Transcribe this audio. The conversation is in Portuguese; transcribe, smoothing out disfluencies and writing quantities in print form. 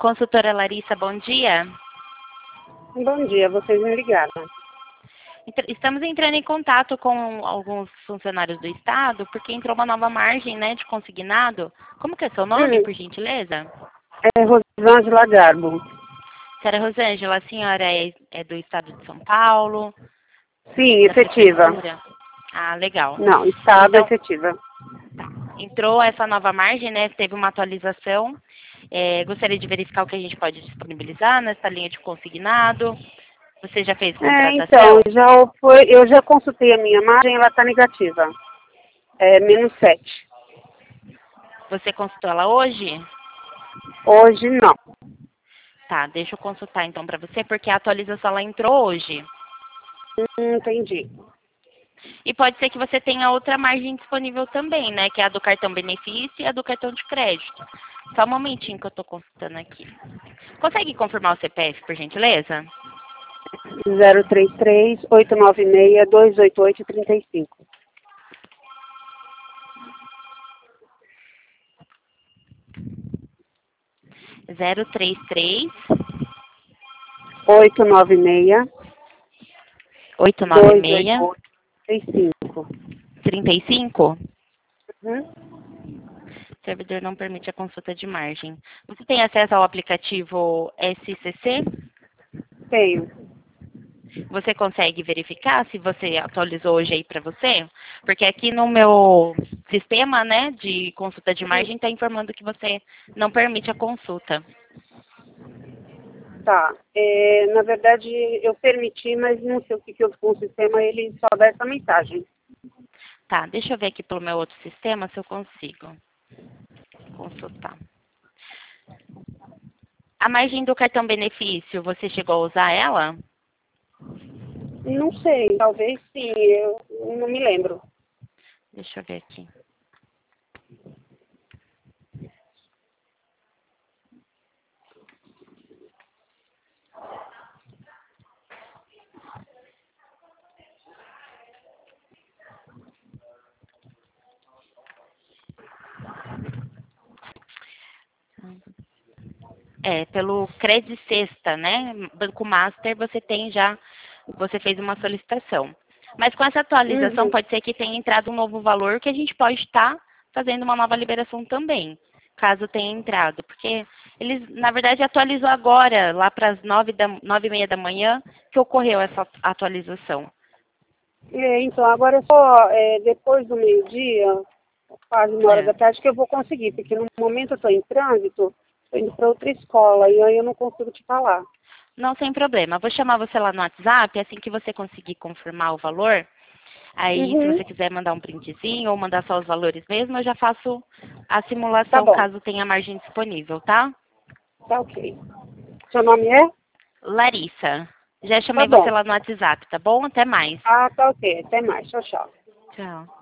Consultora Larissa, bom dia. Bom dia, vocês me ligaram. Estamos entrando em contato com alguns funcionários do Estado, porque entrou uma nova margem, né, de consignado. Como que é seu nome, por gentileza? É Rosângela Garbo. Senhora Rosângela, a senhora é do Estado de São Paulo? Sim, Da efetiva. Prefeitura? Ah, legal. Não, Estado Então, efetiva. entrou essa nova margem, né, teve uma atualização. Gostaria de verificar o que a gente pode disponibilizar nessa linha de consignado. Você já fez Então, contratação? eu já consultei a minha margem, ela está negativa. É -7. Você consultou ela hoje? Hoje não. Tá, deixa eu consultar então para você, porque a atualização ela entrou hoje. Entendi. E pode ser que você tenha outra margem disponível também, né? Que é a do cartão benefício e a do cartão de crédito. Só um momentinho que eu estou consultando aqui. Consegue confirmar o CPF, por gentileza? 033-896-288-35. 033 896 896 288 35. 35. Uhum. O servidor não permite a consulta de margem. Você tem acesso ao aplicativo SCC? Tenho. Você consegue verificar se você atualizou hoje aí para você? Porque aqui no meu sistema, né, de consulta de margem está informando que você não permite a consulta. Tá. Na verdade, eu permiti, mas não sei o que eu com o sistema, ele só dá essa mensagem. Tá, deixa eu ver aqui pelo meu outro sistema se eu consigo consultar. A margem do cartão benefício, você chegou a usar ela? Não sei, talvez sim, eu não me lembro. Deixa eu ver aqui. Pelo Credit Sexta, né? Banco Master, você fez uma solicitação. Mas com essa atualização, Uhum. pode ser que tenha entrado um novo valor que a gente pode estar fazendo uma nova liberação também, caso tenha entrado. Porque eles, na verdade, atualizou agora, lá para as 9h30 da manhã, que ocorreu essa atualização. Então, agora é só depois do meio-dia, quase 1 hora É. da tarde, que eu vou conseguir, porque no momento eu estou em trânsito, estou indo para outra escola, e aí eu não consigo te falar. Não, sem problema. Vou chamar você lá no WhatsApp, assim que você conseguir confirmar o valor. Aí, se Uhum. você quiser mandar um printzinho ou mandar só os valores mesmo, eu já faço a Tá simulação bom, caso tenha margem disponível, tá? tá ok. Seu nome é? Larissa, já Tá chamei você bom. lá no WhatsApp, tá bom? Até mais. Ah, tá ok. Até mais. Tchau, tchau. Tchau.